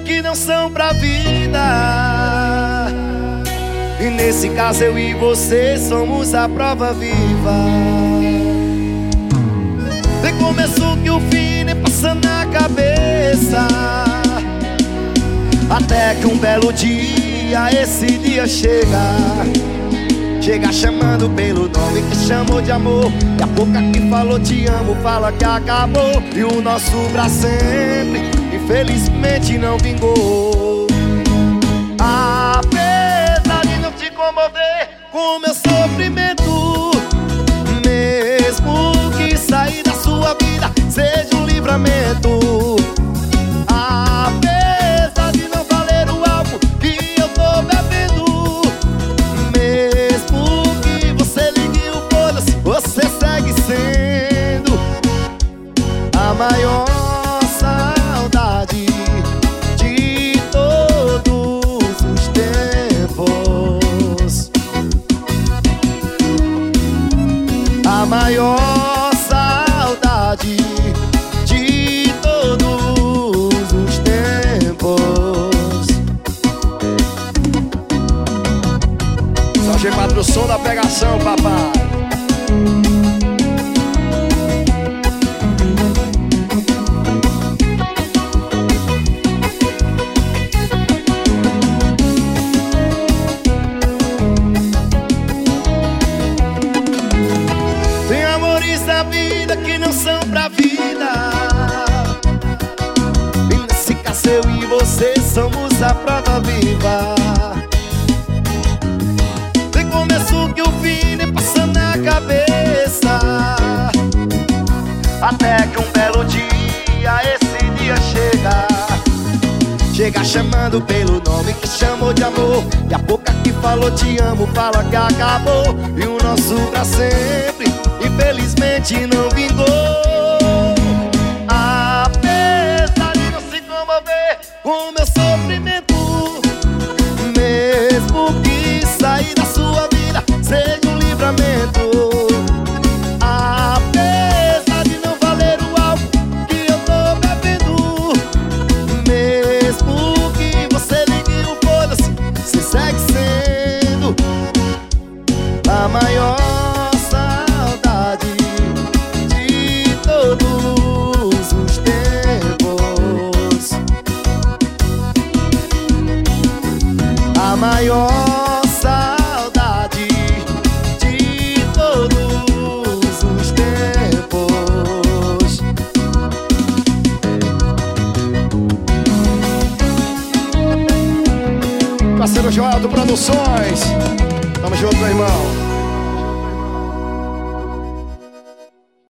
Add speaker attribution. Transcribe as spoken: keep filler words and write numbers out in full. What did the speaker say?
Speaker 1: que não são pra vida. E nesse caso eu e você somos a prova viva. Tem começo que o fim nem passa na cabeça, até que um belo dia esse dia chega. Chega chamando pelo nome que chamou de amor, e a boca que falou te amo fala que acabou. E o nosso pra sempre infelizmente não vingou. Apesar de não te comover com o meu sofrimento, mesmo que sair da sua vida seja um livramento. Apesar de não valer o álcool que eu tô bebendo, mesmo que você ligue o foda-se, você segue sendo a maior saudade de todos os tempos. A maior saudade de todos os tempos. Só G quatro, o som da pegação, papai. Tem amores da vida que não são pra vida, e nesse caso eu e você somos a prova viva. Tem começo que o fim nem passa na cabeça, até que um belo dia esse dia chega. Chega chamando pelo nome que chamou de amor, e a boca que falou te amo fala que acabou. E o nosso pra sempre infelizmente não vingou. Apesar de não se comover com o meu sofrimento, mesmo que sair da sua vida seja um livramento. Apesar de não valer o álcool que eu tô bebendo, mesmo que você ligue o foda-se, você segue sendo a maior saudade de todos os tempos. A maior saudade de todos os tempos. Parceiro Joel do Produções.